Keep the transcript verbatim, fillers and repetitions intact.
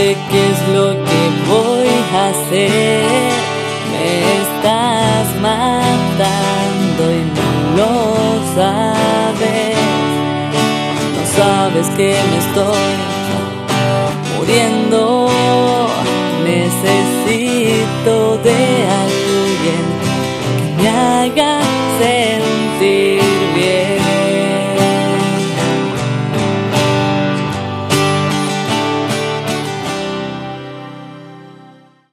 sé qué es lo que voy a hacer. Me estás matando y no lo sabes. No sabes que me estoy muriendo. Necesito de alguien que me haga sentir